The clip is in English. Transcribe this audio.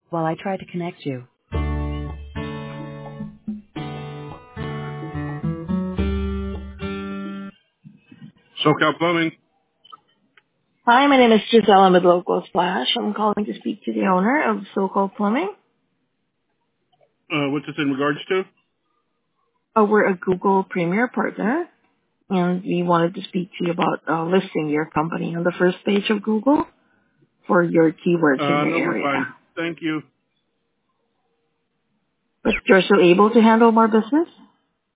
while I try to connect you. SoCal Plumbing. Hi, my name is Giselle. I'm with Local Splash. I'm calling to speak to the owner of So-Called Plumbing. What's this in regards to? We're a Google Premier partner, and we wanted to speak to you about listing your company on the first page of Google for your keywords in the No, we're area. fine. Thank you. But you're still able to handle more business?